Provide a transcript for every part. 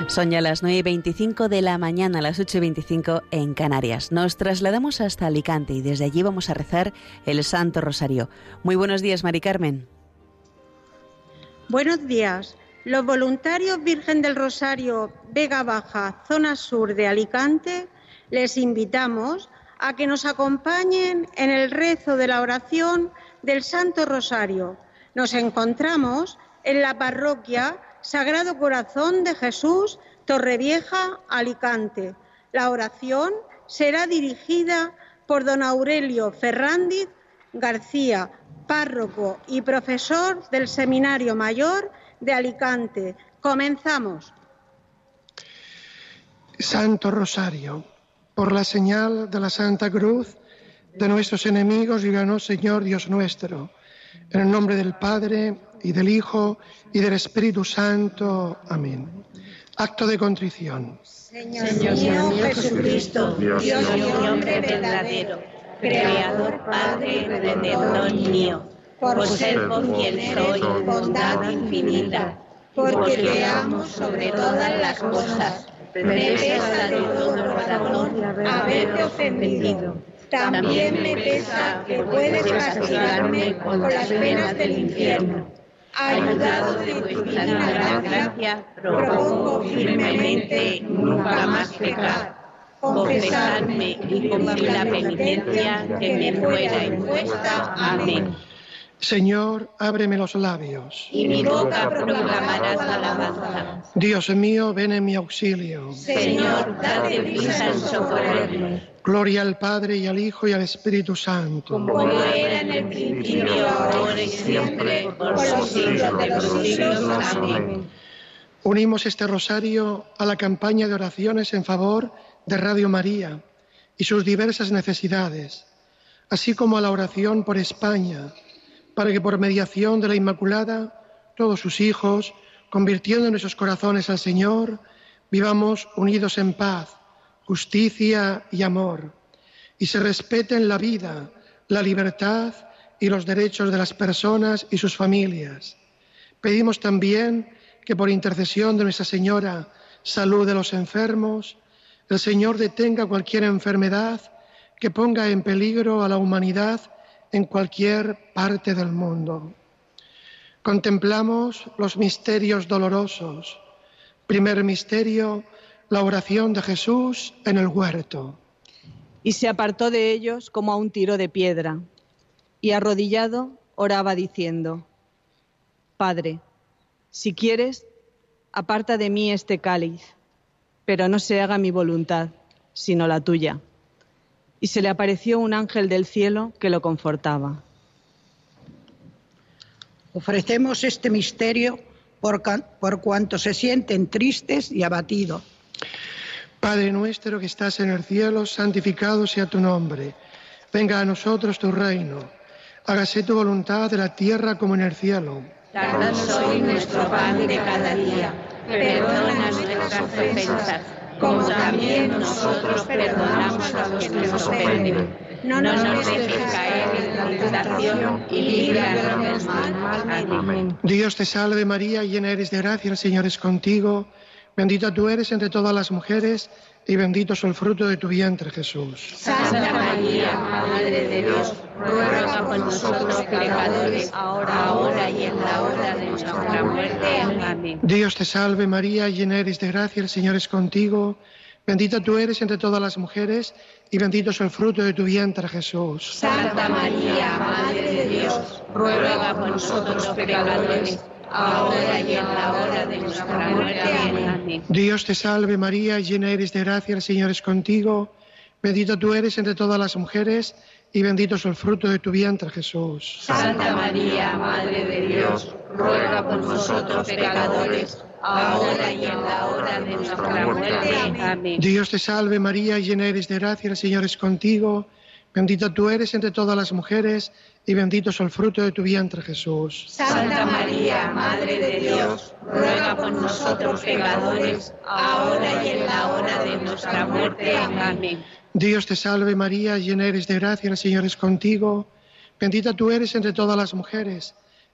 Son ya las 9:25 de la mañana, las 8:25 en Canarias. Nos trasladamos hasta Alicante y desde allí vamos a rezar el Santo Rosario. Muy buenos días, Mari Carmen. Buenos días. Los voluntarios Virgen del Rosario Vega Baja, zona sur de Alicante, les invitamos a que nos acompañen en el rezo de la oración del Santo Rosario. Nos encontramos en la parroquia Sagrado Corazón de Jesús, Torrevieja, Alicante. La oración será dirigida por don Aurelio Ferrandiz García, párroco y profesor del Seminario Mayor de Alicante. Comenzamos. Santo Rosario, por la señal de la Santa Cruz de nuestros enemigos, líbranos, Señor Dios nuestro. En el nombre del Padre, y del Hijo, y del Espíritu Santo. Amén. Acto de contrición. Señor mío Jesucristo, Dios y hombre verdadero, Creador, Padre y Redentor mío, por ser por quien soy, bondad infinita, porque te amo sobre todas las cosas, me pesa de todo corazón haberte ofendido. También me pesa que puedes castigarme con las penas del infierno. Ayudado de tu divina gracia, propongo firmemente nunca más pecar, confesarme y cumplir la penitencia que me fuera impuesta. Amén. Señor, ábreme los labios, y mi boca proclamará tu alabanza. Dios mío, ven en mi auxilio. Señor, date prisa en socorrerme. Gloria al Padre, y al Hijo, y al Espíritu Santo. Como era en el principio, ahora y siempre, por los siglos de los siglos. Amén. Unimos este rosario a la campaña de oraciones en favor de Radio María y sus diversas necesidades, así como a la oración por España, para que por mediación de la Inmaculada, todos sus hijos, convirtiendo nuestros corazones al Señor, vivamos unidos en paz, justicia y amor, y se respeten la vida, la libertad y los derechos de las personas y sus familias. Pedimos también que por intercesión de Nuestra Señora, salud de los enfermos, el Señor detenga cualquier enfermedad que ponga en peligro a la humanidad en cualquier parte del mundo. Contemplamos los misterios dolorosos. Primer misterio, la oración de Jesús en el huerto. Y se apartó de ellos como a un tiro de piedra, y arrodillado oraba diciendo: Padre, si quieres, aparta de mí este cáliz, pero no se haga mi voluntad, sino la tuya. Y se le apareció un ángel del cielo que lo confortaba. Ofrecemos este misterio por cuantos se sienten tristes y abatidos. Padre nuestro que estás en el cielo, santificado sea tu nombre. Venga a nosotros tu reino. Hágase tu voluntad en la tierra como en el cielo. Danos hoy nuestro pan de cada día. Perdona nuestras ofensas, como también nosotros perdonamos a los que nos ofenden. No nos dejes caer en la tentación y líbranos del mal. Amén. Dios te salve María, llena eres de gracia, el Señor es contigo. Bendita tú eres entre todas las mujeres y bendito es el fruto de tu vientre, Jesús. Santa María, Madre de Dios, ruega por nosotros pecadores, ahora y en la hora de nuestra muerte. Amén. Dios te salve María, llena eres de gracia, el Señor es contigo. Bendita tú eres entre todas las mujeres y bendito es el fruto de tu vientre, Jesús. Santa María, Madre de Dios, ruega por nosotros pecadores, ahora y en la hora de nuestra muerte. Amén. Dios te salve María, llena eres de gracia, el Señor es contigo. Bendita tú eres entre todas las mujeres y bendito es el fruto de tu vientre, Jesús. Santa María, Madre de Dios, ruega por nosotros pecadores, ahora y en la hora de nuestra muerte. Amén. Dios te salve María, llena eres de gracia, el Señor es contigo. Bendita tú eres entre todas las mujeres y bendito es el fruto de tu vientre, Jesús. Santa María, Madre de Dios, ruega por nosotros pecadores, ahora y en la hora de nuestra muerte. Amén. Dios te salve María, llena eres de gracia, el Señor es contigo. Bendita tú eres entre todas las mujeres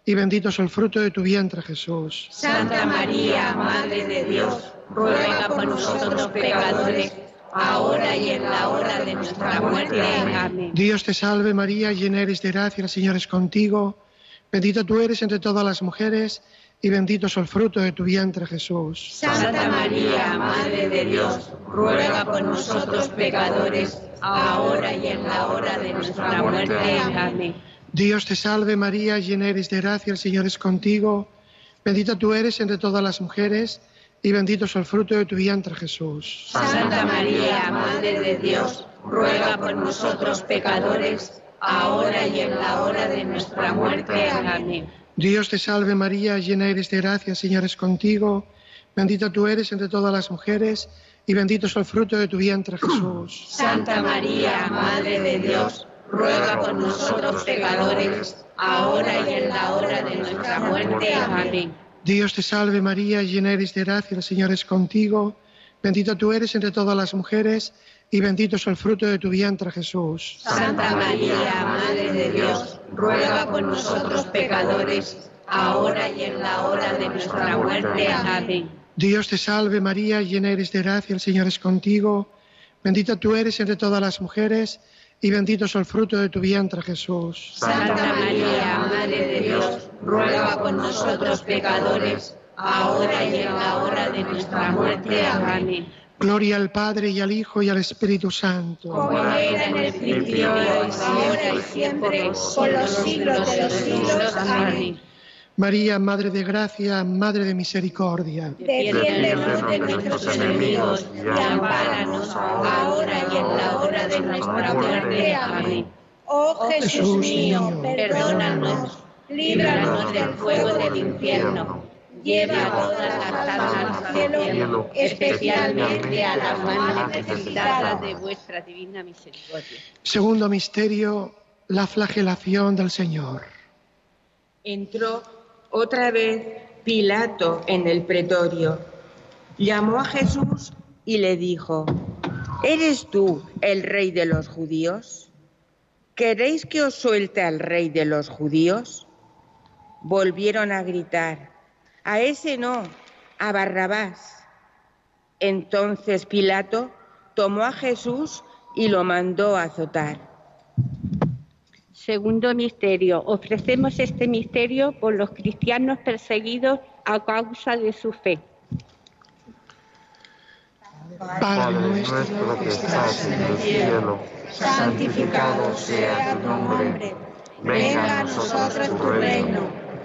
y bendito es el fruto de tu vientre, Jesús. Santa María, Madre de Dios, ruega por nosotros pecadores, ahora y en la hora de nuestra muerte. Amén. Dios te salve María, llena eres de gracia, el Señor es contigo. Bendita tú eres entre todas las mujeres, y bendito es el fruto de tu vientre, Jesús. Santa María, Madre de Dios, ruega por nosotros pecadores, ahora y en la hora de nuestra muerte. Amén. Dios te salve María, llena eres de gracia, el Señor es contigo. Bendita tú eres entre todas las mujeres, y bendito es el fruto de tu vientre, Jesús. Santa María, Madre de Dios, ruega por nosotros pecadores, ahora y en la hora de nuestra muerte. Amén. Dios te salve María, llena eres de gracia, el Señor es contigo. Bendita tú eres entre todas las mujeres, y bendito es el fruto de tu vientre, Jesús. Santa María, Madre de Dios, ruega por nosotros pecadores, ahora y en la hora de nuestra muerte. Amén. Dios te salve María, llena eres de gracia, el Señor es contigo. Bendita tú eres entre todas las mujeres, y bendito es el fruto de tu vientre, Jesús. Santa María, Madre de Dios, ruega por nosotros pecadores, ahora y en la hora de nuestra muerte. Amén. Dios te salve María, llena eres de gracia, el Señor es contigo. Bendita tú eres entre todas las mujeres, y bendito es el fruto de tu vientre, Jesús. Santa María, Madre de Dios, ruega por nosotros pecadores, ahora y en la hora de nuestra muerte. Amén. Gloria al Padre, y al Hijo, y al Espíritu Santo. Como era en el principio, ahora y siempre, por los siglos de los siglos. Amén. María, Madre de gracia, Madre de misericordia. Defiéndenos de nuestros enemigos y ampáranos ahora y en la hora de nuestra muerte. Amén. Oh Jesús mío, perdónanos, líbranos del fuego del infierno, lleva a todas las almas al cielo, especialmente a las más necesitadas de vuestra divina misericordia. Segundo misterio, la flagelación del Señor. Entró otra vez Pilato en el pretorio, llamó a Jesús y le dijo: ¿Eres tú el rey de los judíos? ¿Queréis que os suelte al rey de los judíos? Volvieron a gritar: a ese no, a Barrabás. Entonces Pilato tomó a Jesús y lo mandó a azotar. Segundo misterio. Ofrecemos este misterio por los cristianos perseguidos a causa de su fe. Padre nuestro que estás en el cielo, santificado sea tu nombre. Venga a nosotros tu reino.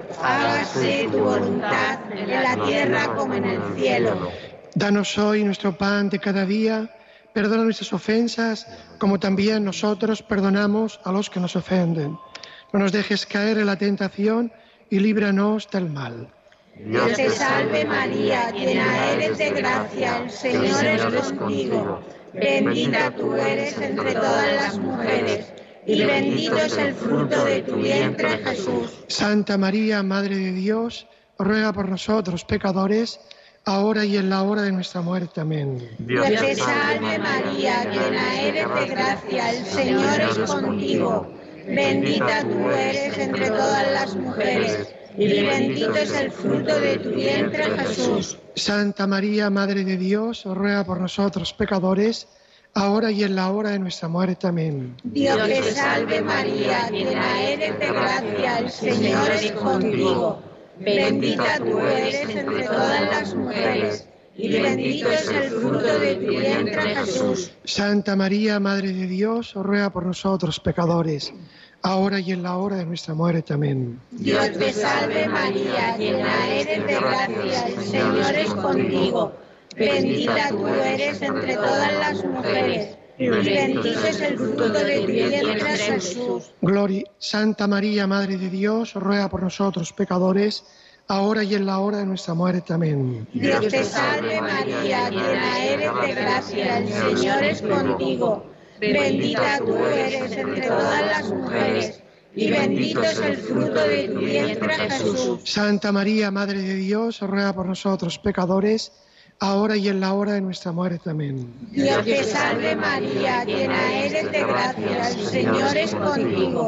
Hágase tu voluntad en la tierra como en el cielo. Danos hoy nuestro pan de cada día. Perdona nuestras ofensas, como también nosotros perdonamos a los que nos ofenden. No nos dejes caer en la tentación y líbranos del mal. Dios te salve María, llena eres de gracia, el Señor es contigo. Bendita tú eres entre todas las mujeres, y bendito es el fruto de tu vientre, Jesús. Santa María, Madre de Dios, ruega por nosotros pecadores, ahora y en la hora de nuestra muerte. Amén. Dios te salve María, llena eres de gracia, el Señor es contigo. Bendita tú eres entre todas las mujeres, y bendito es el fruto de tu vientre, Jesús. Santa María, Madre de Dios, ruega por nosotros pecadores, ahora y en la hora de nuestra muerte. Amén. Dios te salve María, llena eres de gracia, el Señor es contigo. Bendita tú eres entre todas las mujeres, y bendito es el fruto de tu vientre, Jesús. Santa María, Madre de Dios, ruega por nosotros pecadores, ahora y en la hora de nuestra muerte. Amén. Dios te salve María, llena eres de gracia, el Señor es contigo. Bendita tú eres entre todas las mujeres, y bendito es el fruto de tu vientre, Jesús. Gloria, Santa María, Madre de Dios, ruega por nosotros pecadores, ahora y en la hora de nuestra muerte. Amén. Dios te salve María, llena eres de gracia, el Señor es contigo. Bendita tú eres entre todas las mujeres, y bendito es el fruto de tu vientre, Jesús. Santa María, Madre de Dios, ruega por nosotros pecadores, ahora y en la hora de nuestra muerte. Amén. Dios te salve María, llena eres de gracia, el Señor es contigo.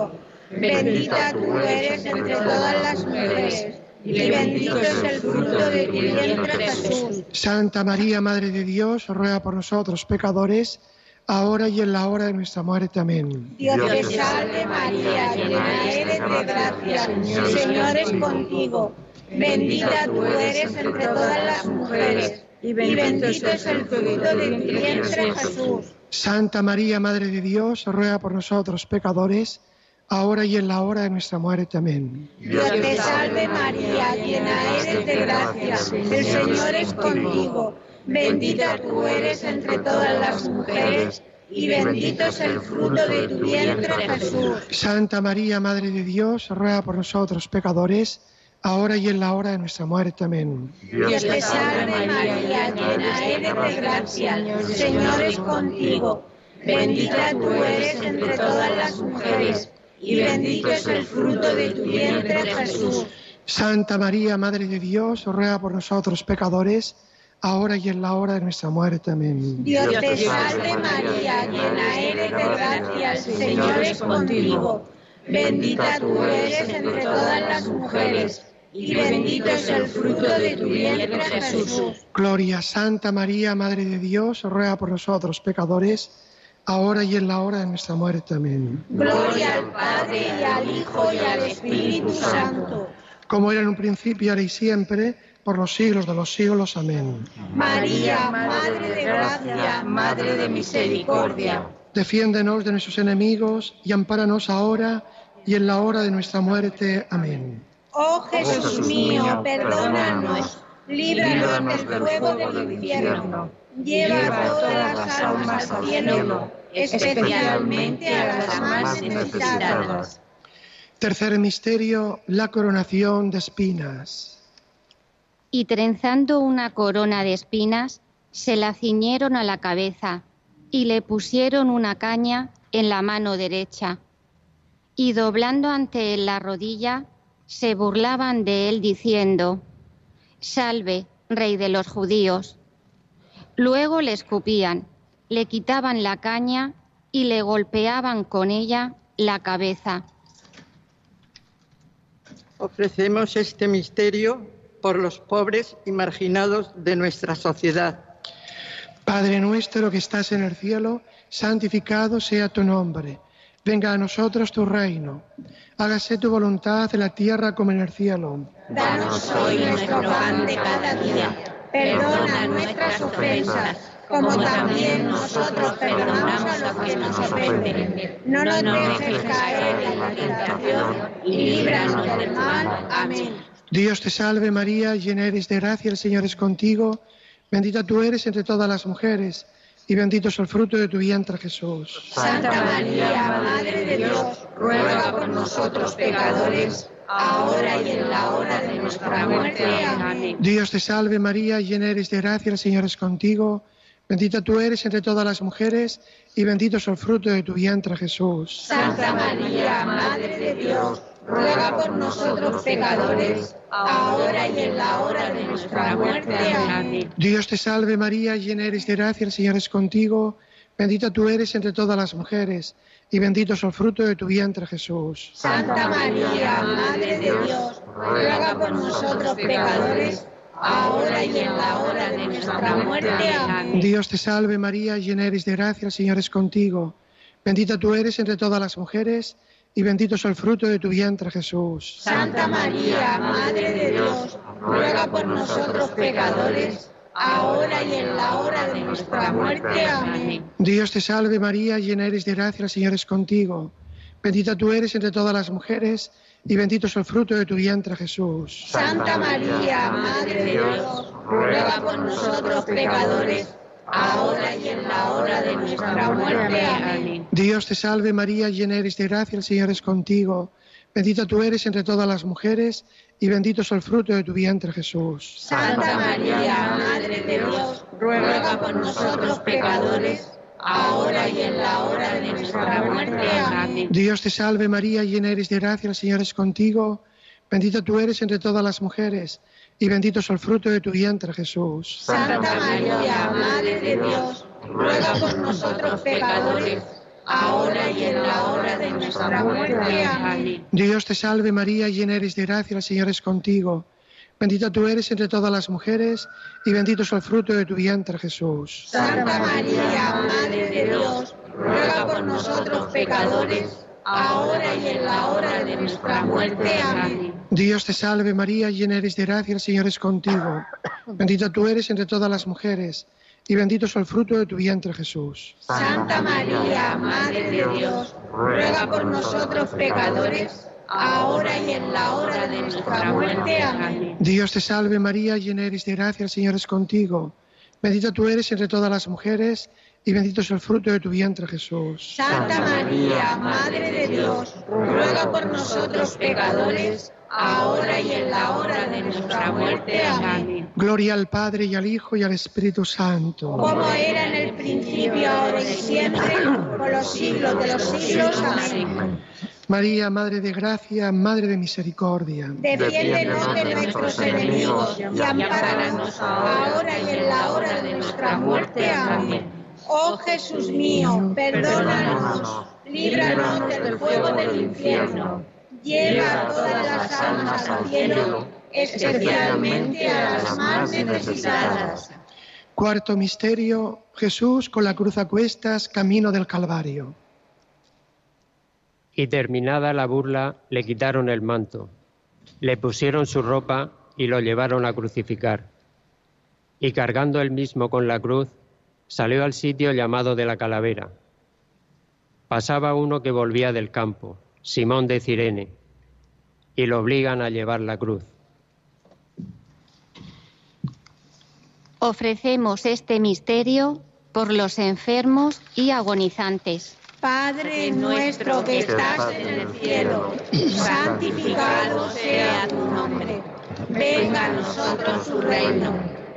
Bendita tú eres entre todas las mujeres, y bendito es el fruto de tu vientre, Jesús. Santa María, Madre de Dios, ruega por nosotros pecadores, ahora y en la hora de nuestra muerte. Amén. Dios te salve María, llena eres de gracia, el Señor es contigo. Bendita tú eres entre todas las mujeres, y bendito es el fruto de tu vientre, Jesús. Santa María, Madre de Dios, ruega por nosotros pecadores, ahora y en la hora de nuestra muerte. Amén. Dios te salve María, llena eres de gracia, el Señor es contigo. Bendita tú eres entre todas las mujeres, y bendito es el fruto de tu vientre, Jesús. Santa María, Madre de Dios, ruega por nosotros pecadores, ahora y en la hora de nuestra muerte. Amén. Dios te salve María, llena eres de gracia, el Señor es contigo. Bendita tú eres entre todas las mujeres, y bendito es el fruto de tu vientre, Jesús. Santa María, Madre de Dios, ruega por nosotros pecadores, ahora y en la hora de nuestra muerte. Amén. Dios te salve María, llena eres de gracia, el Señor es contigo. Bendita tú eres entre todas las mujeres, y bendito es el fruto de tu vientre, Jesús. Gloria. Santa María, Madre de Dios, ruega por nosotros pecadores, ahora y en la hora de nuestra muerte. Amén. Gloria al Padre, y al Hijo, y al Espíritu Santo. Como era en un principio, ahora y siempre, por los siglos de los siglos. Amén. María, Madre de gracia, Madre de misericordia. Defiéndenos de nuestros enemigos y ampáranos ahora y en la hora de nuestra muerte. Amén. Oh Jesús mío, perdónanos, líbranos del fuego del infierno, lleva todas las almas al cielo, especialmente a las más necesitadas. Tercer misterio, la coronación de espinas. Y trenzando una corona de espinas, se la ciñeron a la cabeza y le pusieron una caña en la mano derecha. Y doblando ante él la rodilla, se burlaban de él diciendo: «Salve, Rey de los judíos». Luego le escupían, le quitaban la caña y le golpeaban con ella la cabeza. Ofrecemos este misterio por los pobres y marginados de nuestra sociedad. Padre nuestro que estás en el cielo, santificado sea tu nombre. Venga a nosotros tu reino. Hágase tu voluntad en la tierra como en el cielo. Danos hoy nuestro pan de cada día. Perdona nuestras ofensas, como también nosotros perdonamos a los que nos ofenden. No nos dejes caer en la tentación y líbranos del mal. Amén. Dios te salve María, llena eres de gracia, el Señor es contigo. Bendita tú eres entre todas las mujeres, y bendito es el fruto de tu vientre, Jesús. Santa María, Madre de Dios, ruega por nosotros pecadores, ahora y en la hora de nuestra muerte. Amén. Dios te salve María, llena eres de gracia, el Señor es contigo. Bendita tú eres entre todas las mujeres, y bendito es el fruto de tu vientre, Jesús. Santa María, Madre de Dios, ruega por nosotros pecadores, ahora y en la hora de nuestra muerte. Amén. Dios te salve María, llena eres de gracia, el Señor es contigo. Bendita tú eres entre todas las mujeres, y bendito es el fruto de tu vientre, Jesús. Santa María, Madre de Dios, ruega por nosotros pecadores, ahora y en la hora de nuestra muerte. Amén. Dios te salve María, llena eres de gracia, el Señor es contigo. Bendita tú eres entre todas las mujeres, y bendito es el fruto de tu vientre, Jesús. Santa María, Madre de Dios, ruega por nosotros pecadores, ahora y en la hora de nuestra muerte. Amén. Dios te salve María, llena eres de gracia, el Señor es contigo. Bendita tú eres entre todas las mujeres, y bendito es el fruto de tu vientre, Jesús. Santa María, Madre de Dios, ruega por nosotros pecadores, ahora y en la hora de nuestra muerte. Amén. Dios te salve María, llena eres de gracia, el Señor es contigo. Bendita tú eres entre todas las mujeres, y bendito es el fruto de tu vientre, Jesús. Santa María, Madre de Dios, ruega por nosotros pecadores, ahora y en la hora de nuestra muerte. Amén. Dios te salve María, llena eres de gracia, el Señor es contigo. Bendita tú eres entre todas las mujeres, y bendito es el fruto de tu vientre, Jesús. Santa María, Madre de Dios, ruega por nosotros pecadores, ahora y en la hora de nuestra muerte. Amén. Dios te salve María, llena eres de gracia, el Señor es contigo. Bendita tú eres entre todas las mujeres y bendito es el fruto de tu vientre, Jesús. Santa María, Madre de Dios, ruega por nosotros pecadores, ahora y en la hora de nuestra muerte. Amén. Dios te salve María, llena eres de gracia, el Señor es contigo. Bendita tú eres entre todas las mujeres y bendito es el fruto de tu vientre, Jesús. Santa María, Madre de Dios, ruega por nosotros pecadores, ahora y en la hora de nuestra muerte. Amén. Dios te salve María, llena eres de gracia, el Señor es contigo. Bendita tú eres entre todas las mujeres y bendito es el fruto de tu vientre, Jesús. Santa María, Madre de Dios, ruega por nosotros pecadores, ahora y en la hora de nuestra muerte. Amén. Gloria al Padre y al Hijo y al Espíritu Santo. Como era en el principio, ahora y siempre, por los siglos de los siglos. Amén. María, Madre de Gracia, Madre de Misericordia. Defiéndenos de nuestros enemigos y ampáranos ahora y en la hora de nuestra muerte. Amén. Oh Jesús mío, perdónanos, líbranos del fuego del infierno, lleva a todas las almas al cielo, especialmente a las más necesitadas. Cuarto misterio, Jesús con la cruz a cuestas, camino del Calvario. Y terminada la burla, le quitaron el manto, le pusieron su ropa y lo llevaron a crucificar. Y cargando él mismo con la cruz, salió al sitio llamado de la Calavera. Pasaba uno que volvía del campo, Simón de Cirene, y lo obligan a llevar la cruz. Ofrecemos este misterio por los enfermos y agonizantes. Padre nuestro que estás en el cielo, santificado sea tu nombre. Venga a nosotros tu reino.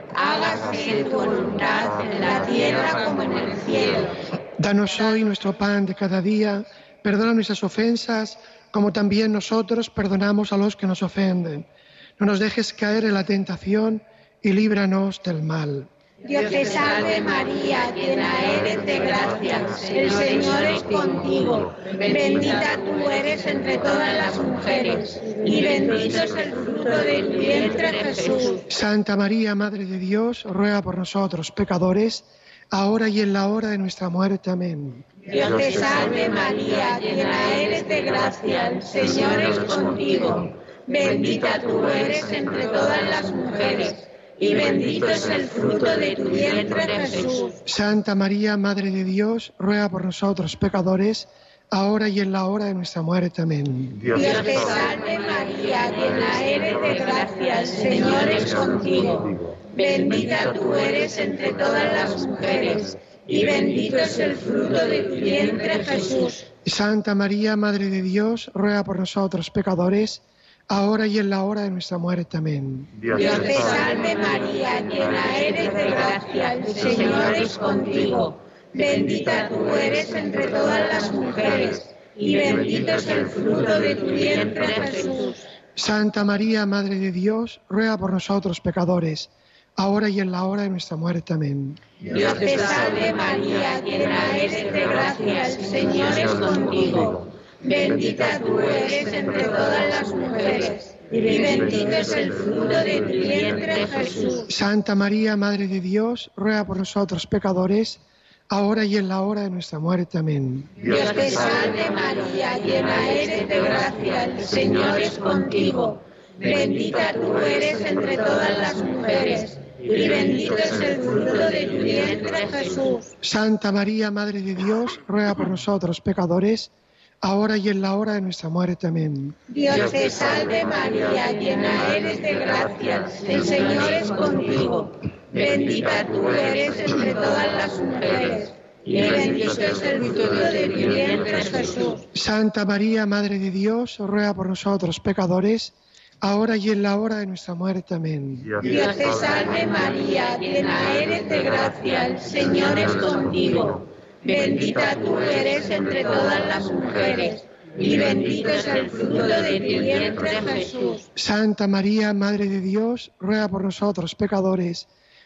Hágase tu voluntad en la tierra como en el cielo. Danos hoy nuestro pan de cada día. Perdona nuestras ofensas, como también nosotros perdonamos a los que nos ofenden. No nos dejes caer en la tentación y líbranos del mal. Dios te salve María, llena eres de gracia, el Señor es contigo. Bendita tú eres entre todas las mujeres, y bendito es el fruto de tu vientre, Jesús. Santa María, Madre de Dios, ruega por nosotros, pecadores, ahora y en la hora de nuestra muerte. Amén. Dios te salve María, llena eres de gracia, el Señor es contigo. Bendita tú eres entre todas las mujeres, y bendito es el fruto de tu vientre, Jesús. Santa María, Madre de Dios, ruega por nosotros, pecadores, ahora y en la hora de nuestra muerte. Amén. Dios te salve María, llena eres de gracia, el Señor es contigo. Bendita tú eres entre todas las mujeres, y bendito es el fruto de tu vientre, Jesús. Santa María, Madre de Dios, ruega por nosotros, pecadores, ahora y en la hora de nuestra muerte. Amén. Dios te salve María, llena eres de gracia, el Señor es contigo. Bendita tú eres entre todas las mujeres, y bendito es el fruto de tu vientre, Jesús. Santa María, Madre de Dios, ruega por nosotros, pecadores, ahora y en la hora de nuestra muerte. Amén. Dios te salve María, llena eres de gracia, el Señor es contigo. Bendita tú eres entre todas las mujeres, y bendito es el fruto de tu vientre, Jesús. Santa María, Madre de Dios, ruega por nosotros, pecadores, ahora y en la hora de nuestra muerte. Amén. Dios te salve María, llena eres de gracia, el Señor es contigo. Bendita tú eres entre todas las mujeres, y bendito es el fruto de tu vientre, Jesús. Santa María, Madre de Dios, ruega por nosotros, pecadores, ahora y en la hora de nuestra muerte. Amén. Dios te salve María, llena eres de gracia, el Señor es contigo. Bendita tú eres entre todas las mujeres, y bendito es el fruto de tu vientre, Jesús. Santa María, Madre de Dios, ruega por nosotros, pecadores, ahora y en la hora de nuestra muerte. Amén. Dios te salve María, llena eres de gracia, el Señor es contigo. Bendita tú eres entre todas las mujeres, y bendito es el fruto de tu vientre, Jesús. Santa María, Madre de Dios, ruega por nosotros, pecadores,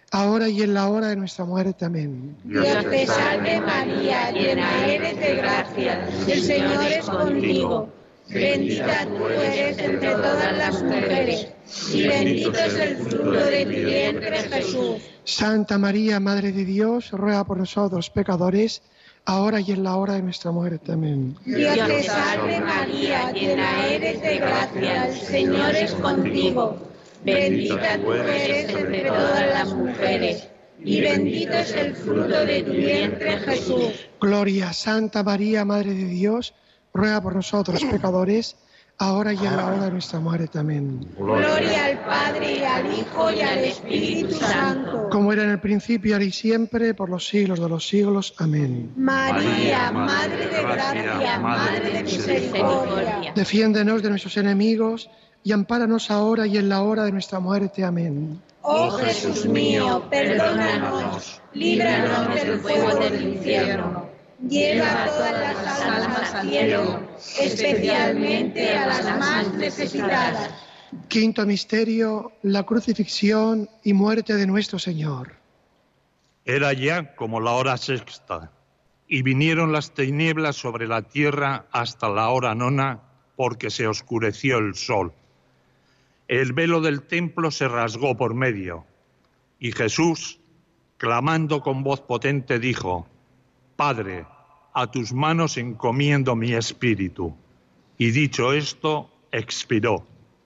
ahora y en la hora de nuestra muerte. Amén. Dios te salve María, llena eres de gracia, el Señor es contigo. Bendita tú eres entre todas las mujeres, y bendito es el fruto de tu vientre, Jesús. Santa María, Madre de Dios, ruega por nosotros pecadores, ahora y en la hora de nuestra muerte. Amén. Dios te salve María, llena eres de gracia, el Señor es contigo. Bendita tú eres entre todas las mujeres, y bendito es el fruto de tu vientre, Jesús. Gloria, Santa María, Madre de Dios, ruega por nosotros pecadores, ahora y en la hora de nuestra muerte. Amén. Gloria al Padre, y al Hijo, y al Espíritu Santo. Como era en el principio, ahora y siempre, por los siglos de los siglos. Amén. María, Madre de gracia, Madre de misericordia. Defiéndenos de nuestros enemigos y ampáranos ahora y en la hora de nuestra muerte. Amén. Oh Jesús mío, perdónanos, líbranos del fuego del infierno. Lleva a todas las almas al cielo, especialmente a las más necesitadas. Quinto misterio, la crucifixión y muerte de nuestro Señor. Era ya como la hora sexta, y vinieron las tinieblas sobre la tierra hasta la hora nona, porque se oscureció el sol. El velo del templo se rasgó por medio, y Jesús, clamando con voz potente, dijo: Padre, a tus manos encomiendo mi espíritu. Y dicho esto, expiró.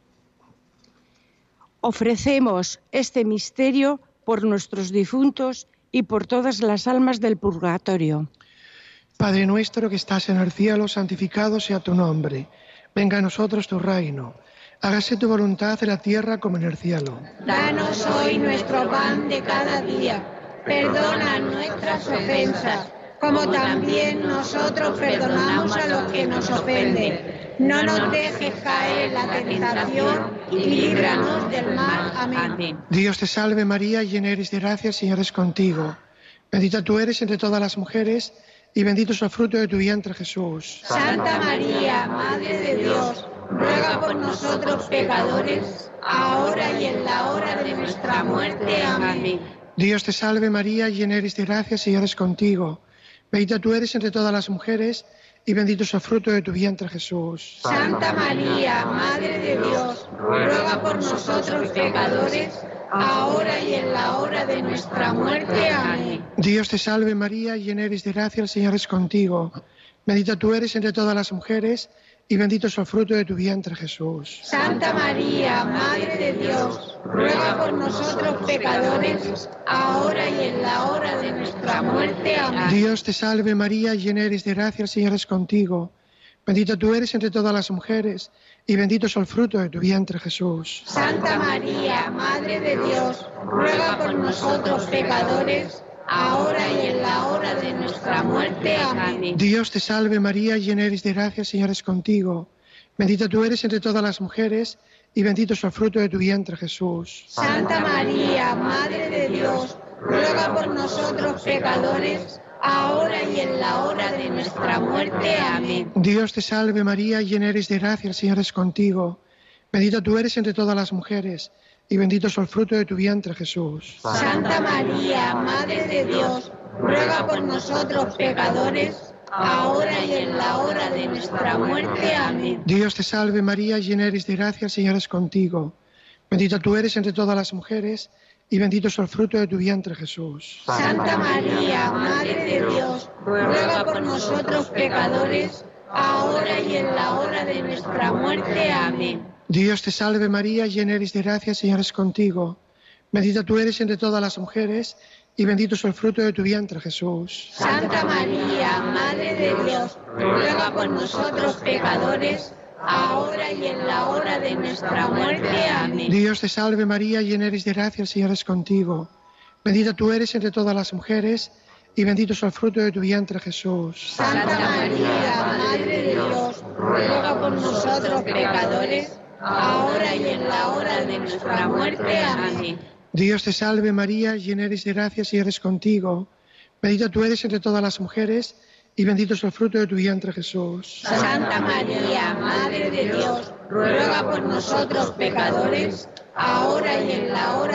Ofrecemos este misterio por nuestros difuntos y por todas las almas del purgatorio. Padre nuestro que estás en el cielo, santificado sea tu nombre. Venga a nosotros tu reino. Hágase tu voluntad en la tierra como en el cielo. Danos hoy nuestro pan de cada día. Perdona nuestras ofensas, como también nosotros perdonamos a los que nos ofenden. No nos dejes caer en la tentación y líbranos del mal. Amén. Dios te salve María, llena eres de gracia, el Señor es contigo. Bendita tú eres entre todas las mujeres, y bendito es el fruto de tu vientre, Jesús. Santa María, Madre de Dios, ruega por nosotros pecadores, ahora y en la hora de nuestra muerte. Amén. Dios te salve María, llena eres de gracia, el Señor es contigo. Bendita tú eres entre todas las mujeres, y bendito es el fruto de tu vientre, Jesús. Santa María, Madre de Dios, ruega por nosotros pecadores, ahora y en la hora de nuestra muerte. Amén. Dios te salve María, llena eres de gracia, el Señor es contigo. Bendita tú eres entre todas las mujeres, y bendito es el fruto de tu vientre, Jesús. Santa María, Madre de Dios, ruega por nosotros pecadores, ahora y en la hora de nuestra muerte. Amén. Dios te salve María, llena eres de gracia, el Señor es contigo. Bendita tú eres entre todas las mujeres, y bendito es el fruto de tu vientre, Jesús. Santa María, Madre de Dios, ruega por nosotros pecadores, ahora y en la hora de nuestra muerte. Amén. Dios te salve María, llena eres de gracia, el Señor es contigo. Bendita tú eres entre todas las mujeres, y bendito es el fruto de tu vientre, Jesús. Santa María, Madre de Dios, ruega por nosotros pecadores, ahora y en la hora de nuestra muerte. Amén. Dios te salve María, llena eres de gracia, el Señor es contigo. Bendita tú eres entre todas las mujeres, y bendito es el fruto de tu vientre, Jesús. Santa María, Madre de Dios, ruega por nosotros pecadores, ahora y en la hora de nuestra muerte. Amén. Dios te salve María, llena eres de gracia, el Señor es contigo. Bendita tú eres entre todas las mujeres, y bendito es el fruto de tu vientre, Jesús. Santa María, Madre de Dios, ruega por nosotros pecadores, ahora y en la hora de nuestra muerte. Amén. Dios te salve María, llena eres de gracia, el Señor es contigo. Bendita tú eres entre todas las mujeres, y bendito es el fruto de tu vientre, Jesús. Santa María, Madre de Dios, ruega por nosotros pecadores, ahora y en la hora de nuestra muerte. Amén. Dios te salve María, llena eres de gracia, el Señor es contigo. Bendita tú eres entre todas las mujeres, y bendito es el fruto de tu vientre, Jesús. Santa María, Madre de Dios, ruega por nosotros pecadores, ahora y en la hora de nuestra muerte. Amén. Dios te salve María, llena eres de gracia, el Señor es contigo. Bendita tú eres entre todas las mujeres, y bendito es el fruto de tu vientre, Jesús. Santa María, Madre de Dios, ruega por nosotros pecadores, ahora y en la hora de nuestra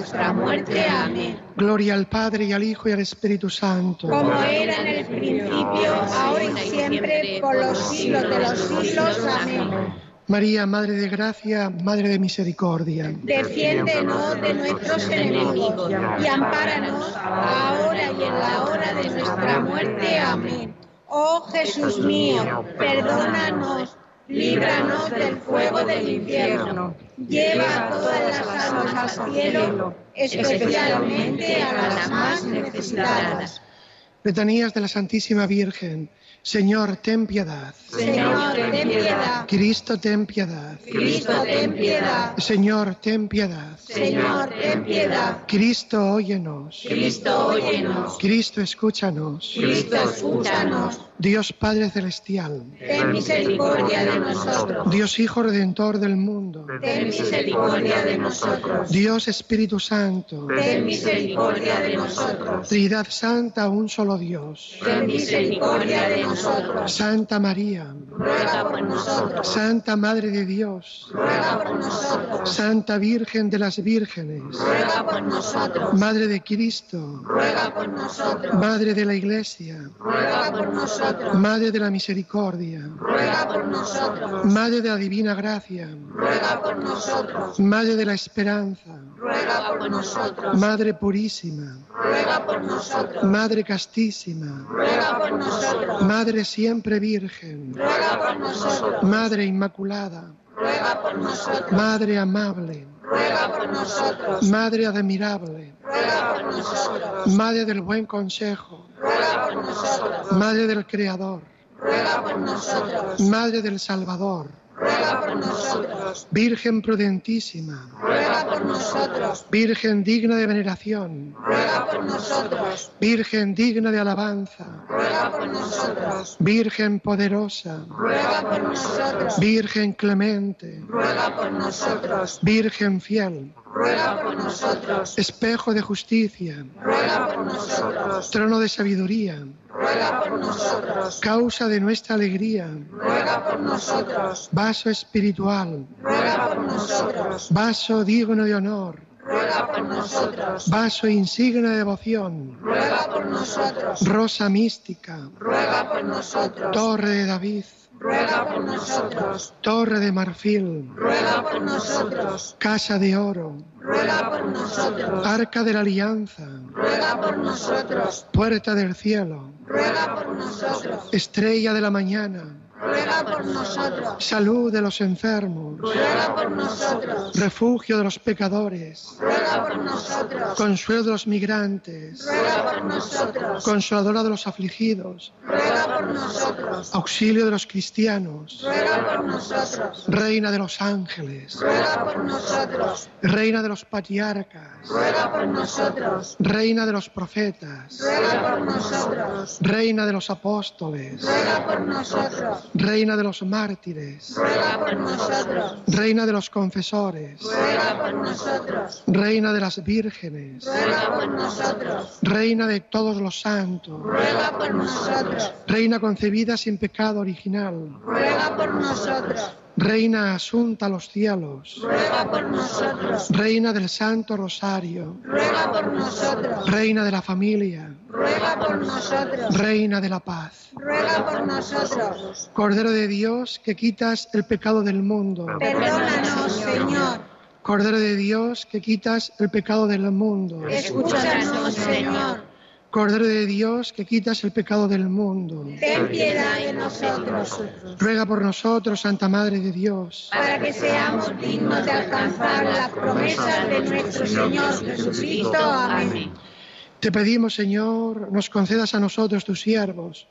nuestra muerte. Amén. Gloria al Padre, y al Hijo, y al Espíritu Santo. Como era en el principio, ahora y siempre, por los siglos de los siglos. Amén. María, Madre de Gracia, Madre de Misericordia. Defiéndenos de nuestros enemigos y ampáranos ahora y en la hora de nuestra muerte. Amén. Oh Jesús mío, perdónanos, líbranos del fuego del infierno, lleva a todas las almas al cielo, especialmente a las más necesitadas. Letanías de la Santísima Virgen. Señor, ten piedad. Señor, ten piedad. Cristo, ten piedad. Cristo, ten piedad. Señor, ten piedad. Señor, ten piedad. Cristo, óyenos. Cristo, óyenos. Cristo, escúchanos. Cristo, escúchanos. Dios Padre Celestial. Ten misericordia de nosotros. Dios Hijo Redentor del mundo. Ten misericordia de nosotros. Dios Espíritu Santo. Ten misericordia de nosotros. Trinidad Santa, un solo Dios. Ten misericordia de nosotros. Santa María. Ruega por nosotros. Santa Madre de Dios. Ruega por nosotros. Santa Virgen de las Vírgenes. Ruega por nosotros. Madre de Cristo. Ruega por nosotros. Madre de la Iglesia. Ruega por nosotros. Madre de la Misericordia. Ruega por nosotros. Madre de la Divina Gracia. Ruega por nosotros. Madre de la Esperanza. Ruega por nosotros. Madre Purísima. Ruega por nosotros. Madre Castísima. Ruega por nosotros. Madre Siempre Virgen. Ruega por nosotros. Madre Inmaculada. Ruega por nosotros. Madre Amable. Ruega por nosotros. Madre Admirable. Ruega por nosotros. Madre del Buen Consejo. Ruega por nosotros. Madre del Creador. Ruega por nosotros. Madre del Salvador. Ruega por nosotros. Virgen prudentísima. Ruega por nosotros. Virgen digna de veneración. Ruega por nosotros. Virgen digna de alabanza. Ruega por nosotros. Virgen poderosa. Ruega por nosotros. Virgen clemente. Ruega por nosotros. Virgen fiel. Ruega por nosotros. Espejo de justicia. Ruega por nosotros. Trono de sabiduría. Ruega por nosotros. Causa de nuestra alegría. Ruega por nosotros. Vaso espiritual. Ruega por nosotros. Vaso digno de honor. Ruega por nosotros. Vaso insigne de devoción. Ruega por nosotros. Rosa mística. Ruega por nosotros. Torre de David. Ruega por nosotros. Torre de marfil. Ruega por nosotros. Casa de oro. Ruega por nosotros. Arca de la alianza. Ruega por nosotros. Puerta del cielo. Ruega por nosotros. Estrella de la mañana. Ruega por nosotros. Salud de los enfermos. Ruega por nosotros. Refugio de los pecadores. Ruega por nosotros. Consuelo de los migrantes. Ruega por nosotros. Consoladora de los afligidos. Ruega por nosotros. Auxilio de los cristianos. Ruega por nosotros. Reina de los ángeles. Ruega por nosotros. Reina de los patriarcas. Ruega por nosotros. Reina de los profetas. Ruega por nosotros. Reina de los apóstoles. Ruega por nosotros. Reina de los mártires. Ruega por nosotros. Reina de los confesores. Ruega por nosotros. Reina de las vírgenes. Ruega por nosotros. Reina de todos los santos. Ruega por nosotros. Reina concebida sin pecado original. Ruega por nosotros. Reina asunta a los cielos. Ruega por nosotros. Reina del Santo Rosario. Ruega por nosotros. Reina de la familia. Ruega por nosotros. Reina de la paz. Ruega por nosotros. Cordero de Dios, que quitas el pecado del mundo. Perdónanos, Señor. Cordero de Dios, que quitas el pecado del mundo. Escúchanos, Señor. Cordero de Dios, que quitas el pecado del mundo. Ten piedad de nosotros. Ruega por nosotros, Santa Madre de Dios. Para que seamos dignos de alcanzar las promesas de nuestro Señor Jesucristo. Amén. Te pedimos, Señor, nos concedas a nosotros, tus siervos,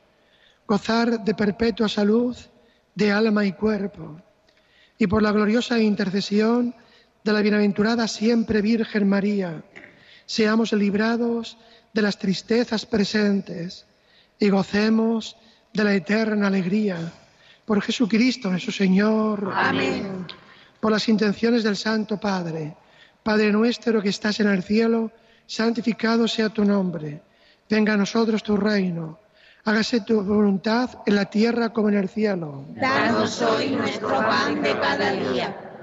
gozar de perpetua salud de alma y cuerpo, y por la gloriosa intercesión de la bienaventurada siempre Virgen María, seamos librados de las tristezas presentes y gocemos de la eterna alegría. Por Jesucristo nuestro Señor. Amén. Por las intenciones del Santo Padre. Padre nuestro que estás en el cielo, santificado sea tu nombre. Venga a nosotros tu reino. Hágase tu voluntad en la tierra como en el cielo. Danos hoy nuestro pan de cada día.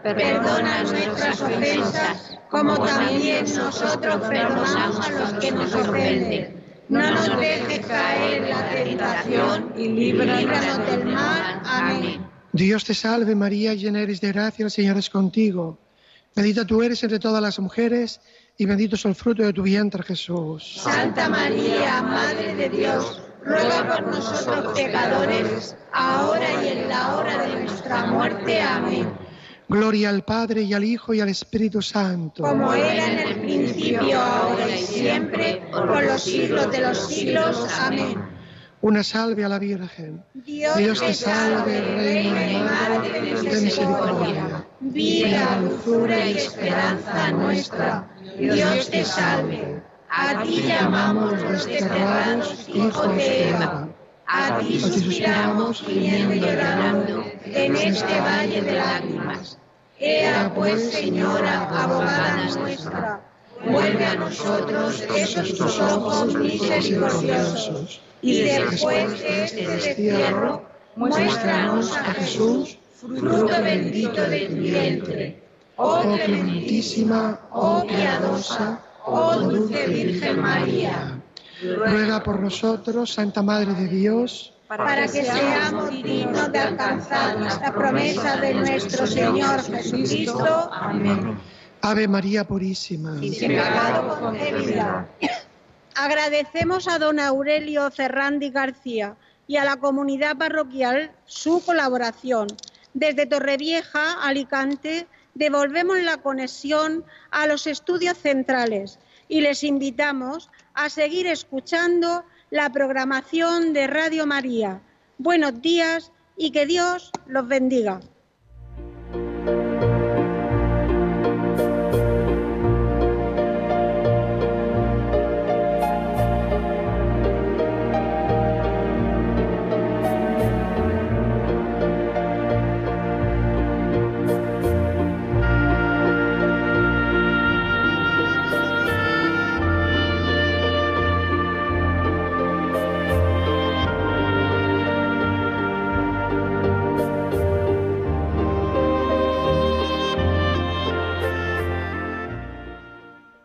perdona nuestras ofensas, como también nosotros perdonamos a los que nos ofenden. No nos dejes caer en la tentación y líbranos del mal. Amén. Dios te salve María, llena eres de gracia, el Señor es contigo. Bendita tú eres entre todas las mujeres y bendito es el fruto de tu vientre, Jesús. Santa María, Madre de Dios, ruega por nosotros pecadores, ahora y en la hora de nuestra muerte. Amén. Gloria al Padre y al Hijo y al Espíritu Santo. Como era en el principio, ahora y siempre, por los siglos de los siglos. Amén. Una salve a la Virgen. Dios te salve, Reina y Madre de misericordia, vida, dulzura y esperanza nuestra. Dios te salve. A ti llamamos los desterrados hijos de Eva. A ti suspiramos gimiendo y llorando en este valle de lágrimas. Ea pues, Señora, abogada nuestra, vuelve a nosotros esos tus ojos misericordiosos, y después de este destierro, muéstranos a Jesús, fruto bendito de tu vientre. Oh clementísima, oh piadosa, oh dulce Virgen María, ruega por nosotros, Santa Madre de Dios, para que seamos dignos de alcanzar la promesa de nuestro Señor Jesucristo. Amén. Ave María Purísima, Sin pecado concebida. Agradecemos a don Aurelio Ferrandi García y a la comunidad parroquial su colaboración. Desde Torrevieja, Alicante, devolvemos la conexión a los estudios centrales y les invitamos a seguir escuchando la programación de Radio María. Buenos días y que Dios los bendiga.